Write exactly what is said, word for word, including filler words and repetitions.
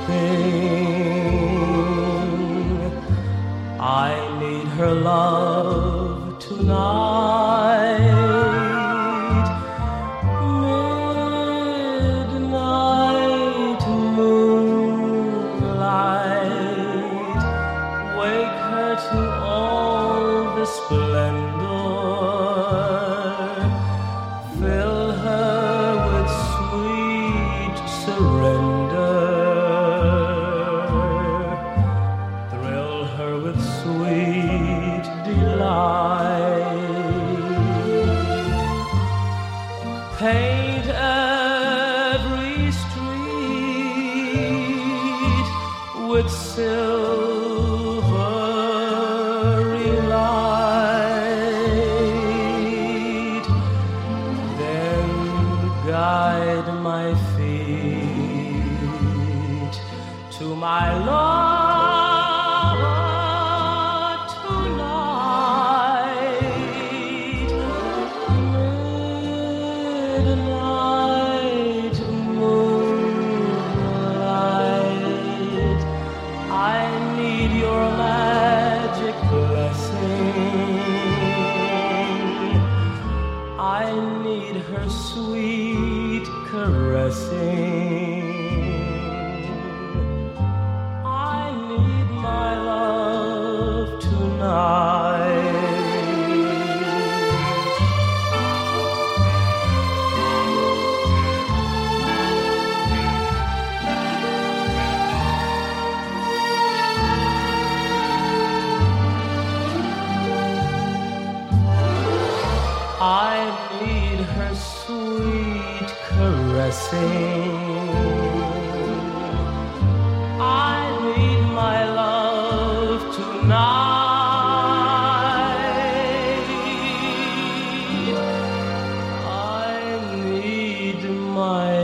sleeping. I need her love tonight. Midnight moonlight, wake her to all the splendor. Fill her with sweet surrender. Thrill her with sweet delight. Paint every street with silvery light. Then guide my feet to my lover tonight. Midnight moonlight, I need your magic blessing. I need her sweet caressing. I need my love tonight. I need her sweet caressing. I need my love tonight. I need my